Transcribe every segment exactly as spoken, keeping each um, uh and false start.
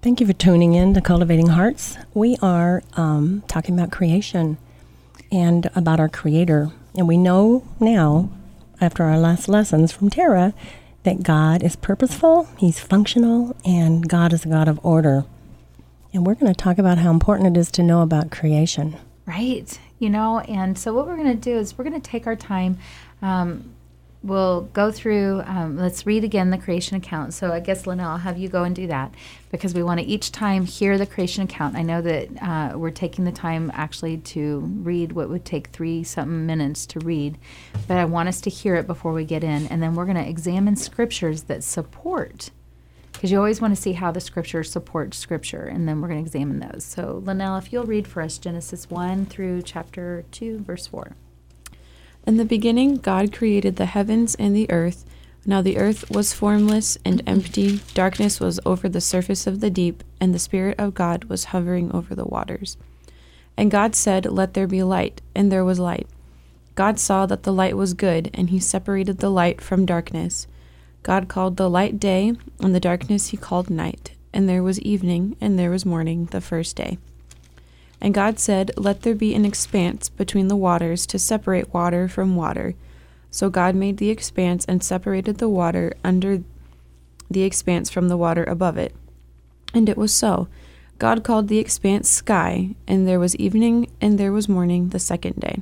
Thank you for tuning in to Cultivating Hearts. We are um, talking about creation and about our Creator. And we know now, after our last lessons from Tara, that God is purposeful, He's functional, and God is a God of order. And we're going to talk about how important it is to know about creation. Right. You know, and so what we're going to do is we're going to take our time. Um, we'll go through, um, let's read again the creation account. So I guess, Linnell, I'll have you go and do that because we want to each time hear the creation account. I know that uh, we're taking the time actually to read what would take three something minutes to read, but I want us to hear it before we get in. And then we're going to examine scriptures that support, because you always want to see how the scripture supports scripture, and then we're going to examine those. So, Linnell, if you'll read for us Genesis one through chapter two, verse four. In the beginning, God created the heavens and the earth. Now the earth was formless and empty. Darkness was over the surface of the deep, and the Spirit of God was hovering over the waters. And God said, "Let there be light," and there was light. God saw that the light was good, and He separated the light from darkness. God called the light day, and the darkness He called night. And there was evening, and there was morning, the first day. And God said, "Let there be an expanse between the waters to separate water from water." So God made the expanse and separated the water under the expanse from the water above it. And it was so. God called the expanse sky, and there was evening, and there was morning, the second day.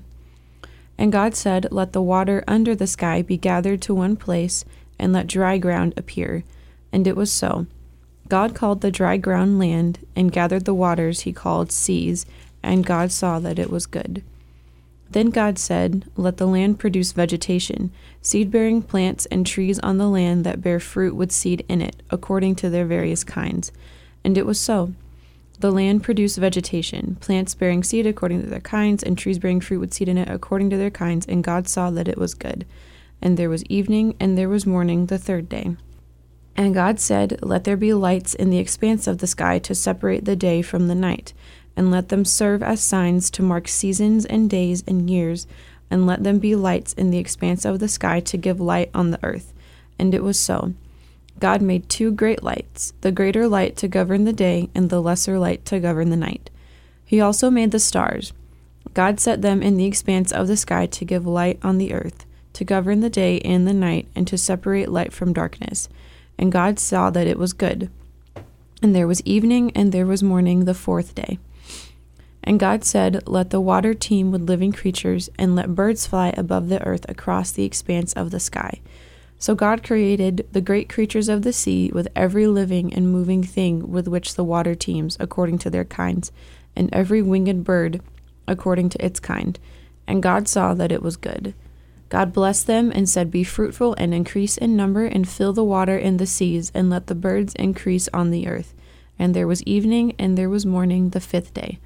And God said, "Let the water under the sky be gathered to one place, and let dry ground appear." And it was so. God called the dry ground land, and gathered the waters He called seas, and God saw that it was good. Then God said, "Let the land produce vegetation, seed-bearing plants and trees on the land that bear fruit with seed in it, according to their various kinds." And it was so. The land produced vegetation, plants bearing seed according to their kinds, and trees bearing fruit with seed in it according to their kinds, and God saw that it was good. And there was evening, and there was morning, the third day. And God said, "Let there be lights in the expanse of the sky to separate the day from the night, and let them serve as signs to mark seasons and days and years, and let them be lights in the expanse of the sky to give light on the earth." And it was so. God made two great lights, the greater light to govern the day, and the lesser light to govern the night. He also made the stars. God set them in the expanse of the sky to give light on the earth, to govern the day and the night, and to separate light from darkness. And God saw that it was good. And there was evening, and there was morning, the fourth day. And God said, "Let the water teem with living creatures, and let birds fly above the earth across the expanse of the sky." So God created the great creatures of the sea, with every living and moving thing with which the water teems, according to their kinds, and every winged bird according to its kind. And God saw that it was good. God blessed them and said, "Be fruitful and increase in number, and fill the water in the seas, and let the birds increase on the earth." And there was evening, and there was morning, the fifth day.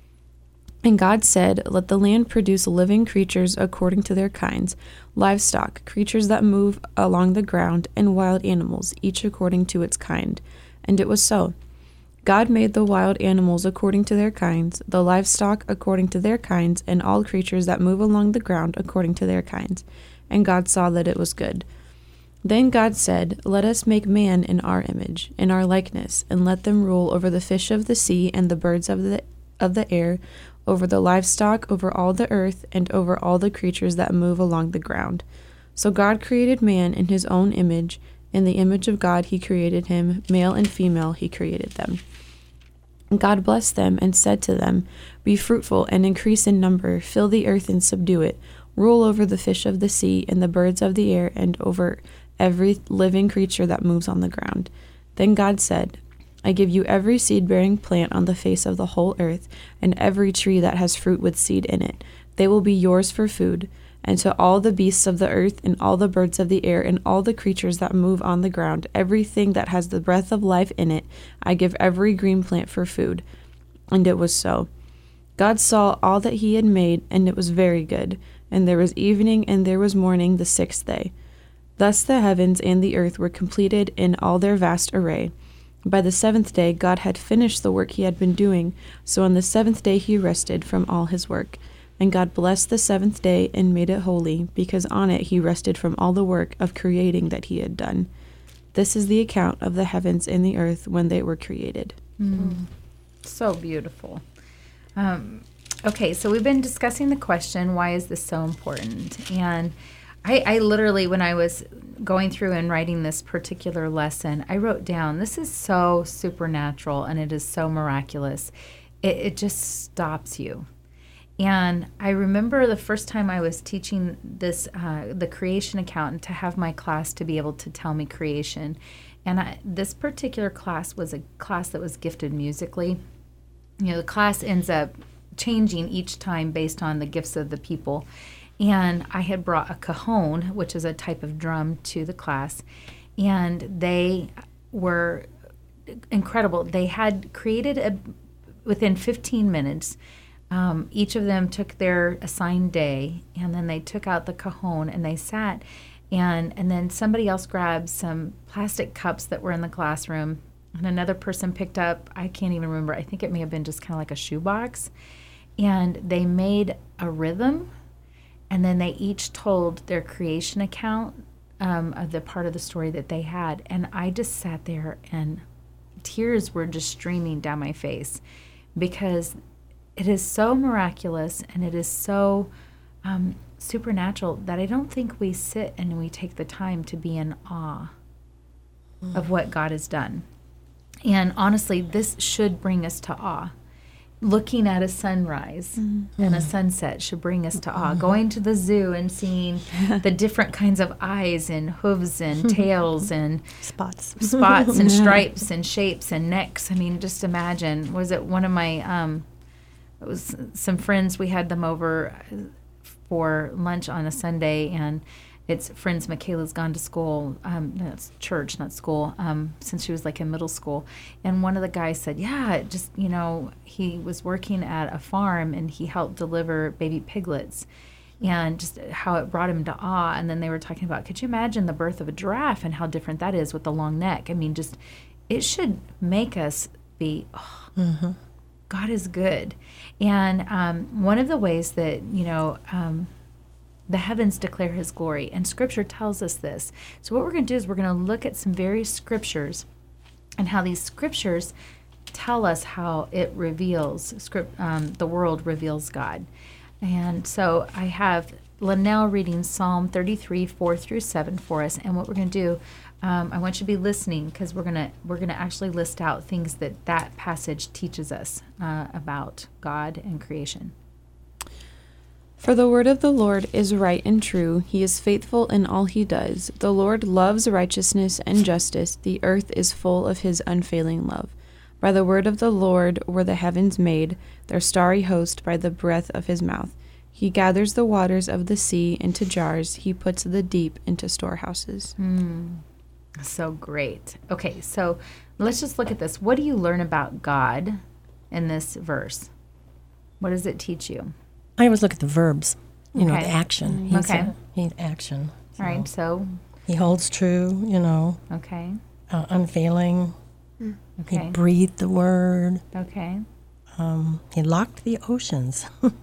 And God said, "Let the land produce living creatures according to their kinds, livestock, creatures that move along the ground, and wild animals, each according to its kind." And it was so. God made the wild animals according to their kinds, the livestock according to their kinds, and all creatures that move along the ground according to their kinds. And God saw that it was good. Then God said, "Let us make man in our image, in our likeness, and let them rule over the fish of the sea and the birds of the of the air, over the livestock, over all the earth, and over all the creatures that move along the ground." So God created man in His own image. In the image of God He created him, male and female He created them. And God blessed them and said to them, "Be fruitful and increase in number, fill the earth and subdue it, rule over the fish of the sea and the birds of the air, and over every living creature that moves on the ground." Then God said, "I give you every seed-bearing plant on the face of the whole earth, and every tree that has fruit with seed in it. They will be yours for food. And to all the beasts of the earth, and all the birds of the air, and all the creatures that move on the ground, everything that has the breath of life in it, I give every green plant for food." And it was so. God saw all that He had made, and it was very good. And there was evening, and there was morning, the sixth day. Thus the heavens and the earth were completed in all their vast array. By the seventh day God had finished the work He had been doing, so on the seventh day He rested from all His work. And God blessed the seventh day and made it holy, because on it He rested from all the work of creating that He had done. This is the account of the heavens and the earth when they were created. Mm. So beautiful. Um, okay, so we've been discussing the question, why is this so important? And I, I literally, when I was going through and writing this particular lesson, I wrote down, this is so supernatural and it is so miraculous. It, it just stops you. And I remember the first time I was teaching this, uh, the creation account, to have my class to be able to tell me creation. And I, this particular class was a class that was gifted musically. You know, the class ends up changing each time based on the gifts of the people. And I had brought a cajon, which is a type of drum, to the class. And they were incredible. They had created, a, within fifteen minutes, Um, each of them took their assigned day, and then they took out the cajon and they sat, and and then somebody else grabbed some plastic cups that were in the classroom, and another person picked up, I can't even remember, I think it may have been just kind of like a shoebox, and they made a rhythm, and then they each told their creation account um, of the part of the story that they had, and I just sat there and tears were just streaming down my face, because it is so miraculous and it is so um, supernatural that I don't think we sit and we take the time to be in awe mm. of what God has done. And honestly, this should bring us to awe. Looking at a sunrise mm. and a sunset should bring us to awe. Mm-hmm. Going to the zoo and seeing the different kinds of eyes and hooves and tails and spots, spots and stripes and shapes and necks. I mean, just imagine. Was it one of my... Um, It was some friends, we had them over for lunch on a Sunday, and it's friends, Michaela's gone to school, um, no, it's church, not school, um, since she was like in middle school. And one of the guys said, yeah, it just, you know, he was working at a farm and he helped deliver baby piglets, and just how it brought him to awe. And then they were talking about, could you imagine the birth of a giraffe and how different that is with the long neck? I mean, just, it should make us be, oh, mm-hmm. God is good. And um, one of the ways that, you know, um, the heavens declare his glory, and Scripture tells us this. So what we're going to do is we're going to look at some various Scriptures and how these Scriptures tell us how it reveals, script, um, the world reveals God. And so I have Linnell reading Psalm thirty-three, four through seven for us. And what we're going to do, Um, I want you to be listening, because we're gonna we're gonna actually list out things that that passage teaches us uh, about God and creation. For the word of the Lord is right and true. He is faithful in all he does. The Lord loves righteousness and justice. The earth is full of his unfailing love. By the word of the Lord were the heavens made, their starry host by the breath of his mouth. He gathers the waters of the sea into jars. He puts the deep into storehouses. Mm. So great. Okay, so let's just look at this. What do you learn about God in this verse? What does it teach you? I always look at the verbs, you okay. know, the action. He's okay. A, he's action. So All right, so. He holds true, you know. Okay. Uh, unfailing. Okay. He breathed the word. Okay. Um, he locked the oceans.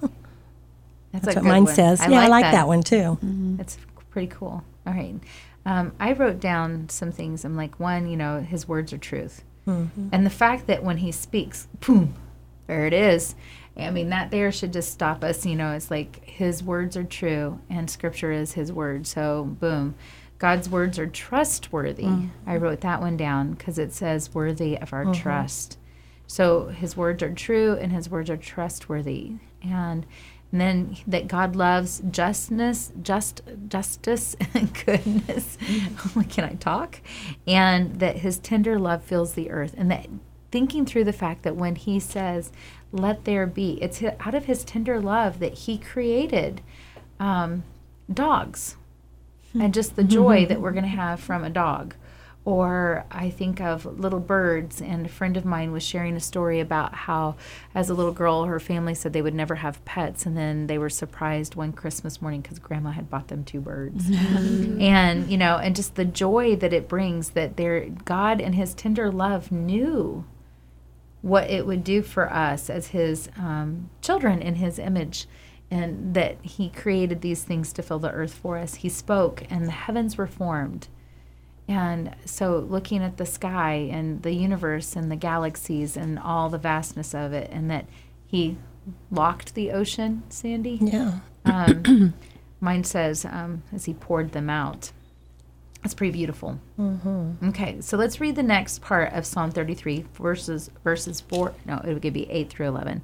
That's, That's a what good mine one. says. I yeah, like I like that, that one too. Mm-hmm. That's pretty cool. All right. Um, I wrote down some things. I'm like, one, you know, his words are truth. Mm-hmm. And the fact that when he speaks, boom, there it is. I mean, that there should just stop us. You know, it's like his words are true and Scripture is his word. So, boom. God's words are trustworthy. Mm-hmm. I wrote that one down because it says worthy of our mm-hmm. trust. So his words are true and his words are trustworthy. And And then that God loves justness, just justice, and goodness. Can I talk? And that his tender love fills the earth. And that thinking through the fact that when he says, let there be, it's out of his tender love that he created um, dogs. And just the joy that we're going to have from a dog. Or I think of little birds, and a friend of mine was sharing a story about how, as a little girl, her family said they would never have pets, and then they were surprised one Christmas morning because Grandma had bought them two birds. And, you know, and just the joy that it brings, that their God and his tender love knew what it would do for us as his um, children in his image, and that he created these things to fill the earth for us. He spoke, and the heavens were formed. And so looking at the sky and the universe and the galaxies and all the vastness of it, and that he locked the ocean, Sandy. Yeah. Um, mine says, um, as he poured them out. It's pretty beautiful. Mm-hmm. Okay, so let's read the next part of Psalm thirty-three, verses verses four. No, it would be eight through eleven,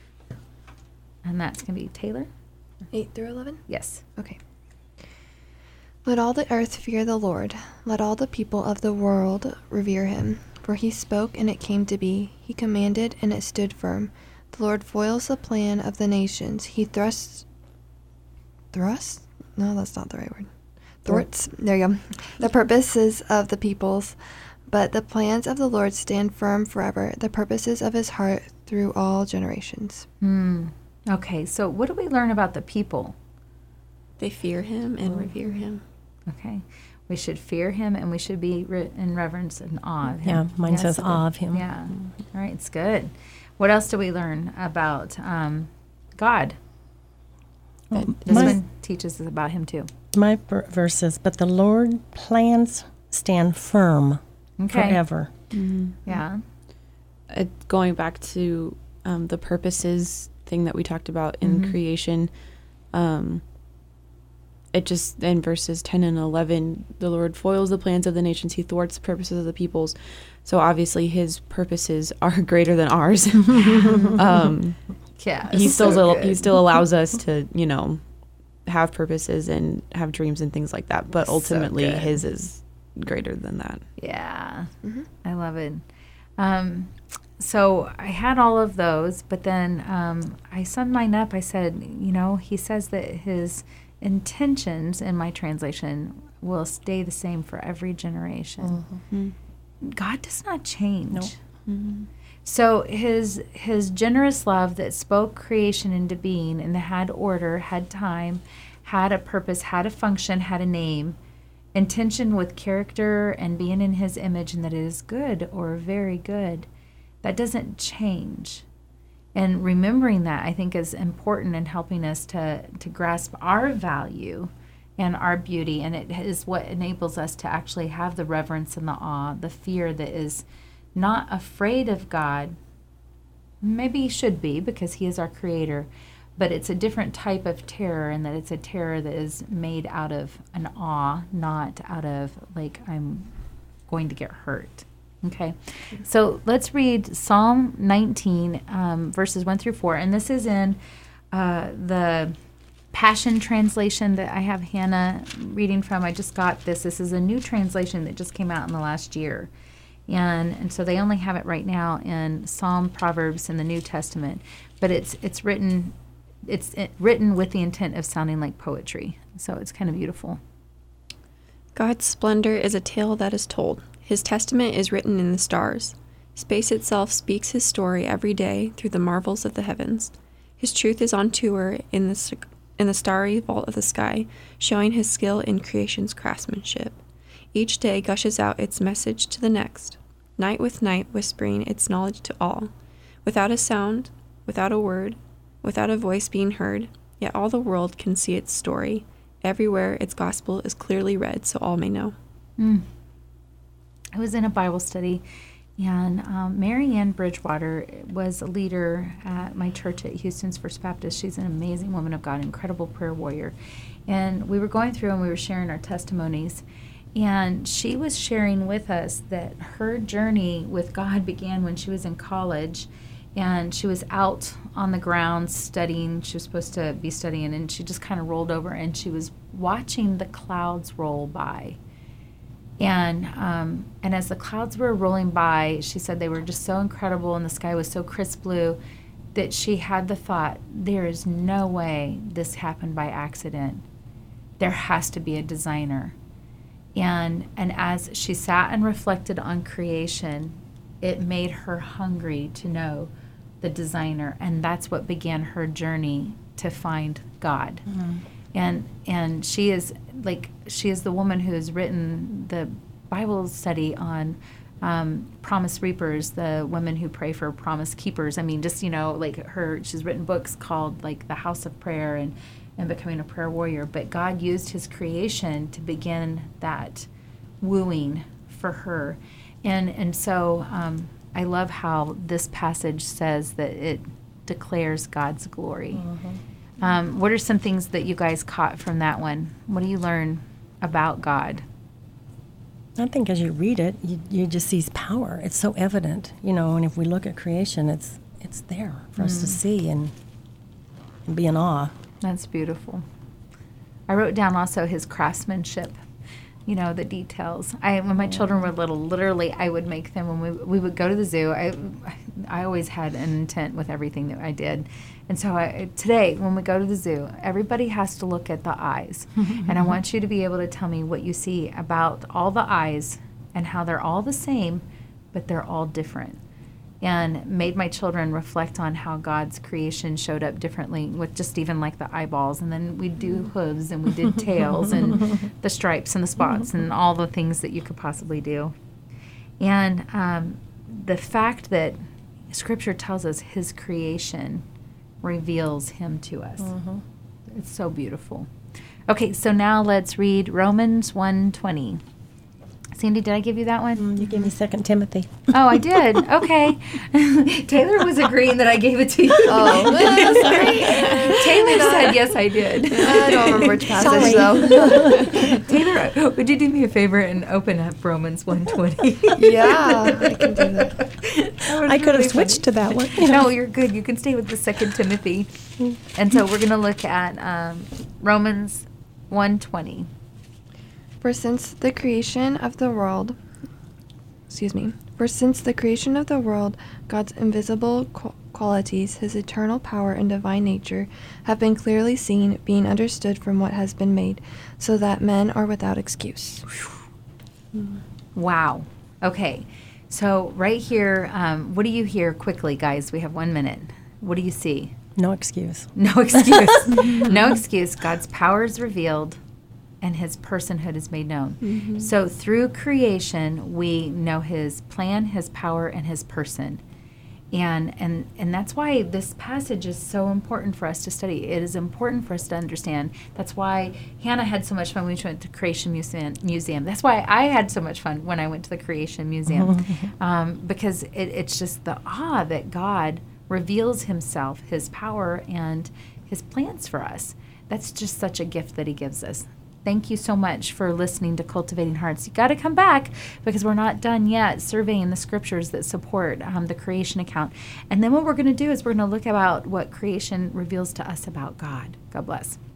and that's gonna be Taylor. eight through eleven? Yes. Okay. Let all the earth fear the Lord. Let all the people of the world revere him. For he spoke, and it came to be. He commanded, and it stood firm. The Lord foils the plan of the nations. He thrusts... Thrusts? No, that's not the right word. Thwarts. There you go. The purposes of the peoples. But the plans of the Lord stand firm forever. The purposes of his heart through all generations. Hmm. Okay, so what do we learn about the people? They fear him and revere him. Okay. We should fear him, and we should be re- in reverence and awe of him. Yeah, mine Yes, says it- awe of him. Yeah. All right, it's good. What else do we learn about um, God? Well, This my, one teaches us about him too. my ver- verses, but the Lord plans stand firm Okay. forever. Yeah. Uh, going back to um, the purposes thing that we talked about in Mhm. creation, um, it just, in verses ten and eleven, the Lord foils the plans of the nations. He thwarts the purposes of the peoples. So obviously his purposes are greater than ours. um, Yeah. he it's still so al- good. he still allows us to, you know, have purposes and have dreams and things like that. But So ultimately good. his is greater than that. Yeah. Mhm. I love it. Um, so I had all of those, but then um, I summed mine up. I said, you know, he says that his intentions in my translation will stay the same for every generation. Mm-hmm. God does not change. Nope. Mm-hmm. So his his generous love that spoke creation into being and that had order, had time, had a purpose, had a function, had a name, intention with character and being in his image, and that it is good or very good. That doesn't change. And remembering that, I think, is important in helping us to, to grasp our value and our beauty. And it is what enables us to actually have the reverence and the awe, the fear that is not afraid of God. Maybe he should be, because he is our creator. But it's a different type of terror, and that it's a terror that is made out of an awe, not out of, like, I'm going to get hurt. Okay, so let's read Psalm nineteen, um, verses one through four. And this is in uh, the Passion Translation that I have Hannah reading from. I just got this. This is a new translation that just came out in the last year. And and so they only have it right now in Psalm, Proverbs, and the New Testament. But it's it's written it's it, written with the intent of sounding like poetry. So it's kind of beautiful. God's splendor is a tale that is told. His testament is written in the stars. Space itself speaks his story every day through the marvels of the heavens. His truth is on tour in the, s- in the starry vault of the sky, showing his skill in creation's craftsmanship. Each day gushes out its message to the next, night with night whispering its knowledge to all. Without a sound, without a word, without a voice being heard, yet all the world can see its story. Everywhere its gospel is clearly read so all may know. Mm. I was in a Bible study, and um, Mary Ann Bridgewater was a leader at my church at Houston's First Baptist. She's an amazing woman of God, incredible prayer warrior. And we were going through and we were sharing our testimonies. And she was sharing with us that her journey with God began when she was in college. And she was out on the grounds studying. She was supposed to be studying, and she just kind of rolled over and she was watching the clouds roll by. And um, and as the clouds were rolling by, she said they were just so incredible and the sky was so crisp blue that she had the thought, there is no way this happened by accident. There has to be a designer. And and as she sat and reflected on creation, it made her hungry to know the designer. And that's what began her journey to find God. Mm-hmm. And and she is like she is the woman who has written the Bible study on um, promise reapers, the women who pray for promise keepers. I mean, just, you know, like her, she's written books called like The House of Prayer and, and Becoming a Prayer Warrior. But God used his creation to begin that wooing for her. And, and so um, I love how this passage says that it declares God's glory. Mm-hmm. Um, what are some things that you guys caught from that one? What do you learn about God? I think as you read it, you, you just see his power. It's so evident, you know, and if we look at creation, it's it's there for mm. us to see and, and be in awe. That's beautiful. I wrote down also his craftsmanship, you know, the details. I when my children were little, literally I would make them when we we would go to the zoo. I I always had an intent with everything that I did. And so I, today, when we go to the zoo, everybody has to look at the eyes. And I want you to be able to tell me what you see about all the eyes and how they're all the same, but they're all different. And made my children reflect on how God's creation showed up differently with just even like the eyeballs. And then we do hooves and we did tails and the stripes and the spots and all the things that you could possibly do. And um, the fact that Scripture tells us his creation reveals him to us. Mm-hmm. It's so beautiful. Okay, so now let's read Romans one twenty. Sandy, did I give you that one? Mm, you gave me Second Timothy. Oh, I did. Okay. Taylor was agreeing that I gave it to you. Oh, sorry. Taylor said, yes, I did. I don't remember which passage, though. Taylor, would you do me a favor and open up Romans one twenty? Yeah, I can do that. that I could really have switched funny. to that one. No, you're good. You can stay with the Second Timothy. And so we're going to look at um, Romans one twenty. For since the creation of the world, excuse me, for since the creation of the world, God's invisible qu- qualities, his eternal power and divine nature, have been clearly seen, being understood from what has been made, so that men are without excuse. Wow. Okay. So right here, um, what do you hear quickly, guys? We have one minute. What do you see? No excuse. No excuse. No excuse. God's power is revealed and his personhood is made known. Mm-hmm. So through creation, we know his plan, his power, and his person. And, and and that's why this passage is so important for us to study. It is important for us to understand. That's why Hannah had so much fun when we went to Creation Museum. Museum. That's why I had so much fun when I went to the Creation Museum. um, because it, it's just the awe that God reveals himself, his power, and his plans for us. That's just such a gift that he gives us. Thank you so much for listening to Cultivating Hearts. You got to come back because we're not done yet surveying the scriptures that support um, the creation account. And then what we're going to do is we're going to look about what creation reveals to us about God. God bless.